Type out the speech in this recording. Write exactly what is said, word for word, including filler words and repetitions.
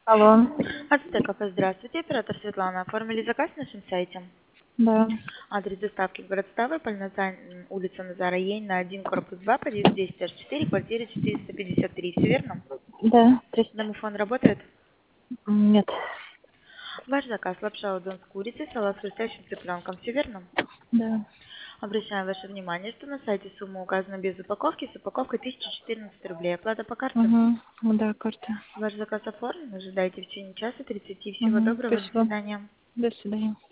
Алло. Ацтек кафе, здравствуйте. Оператор Светлана. Оформили заказ на нашем сайте. Да. Адрес доставки город Ставрополь, Назар... м, улица Назара Ейна, один, корпус два, подъезд десять четыре, квартира четыреста пятьдесят три. Все верно? Да. Здрасте. Домофон работает? М, Нет. Ваш заказ лапша удон с курицей, салат с хрустящим цыпленком. Все верно? Да. Обращаем ваше внимание, что на сайте сумма указана без упаковки, с упаковкой тысяча четырнадцать рублей. Оплата по карте. Угу. Да, карта. Ваш заказ оформлен. Ожидайте в течение часа тридцати. Всего Угу. доброго. До Спасибо. свидания. До свидания.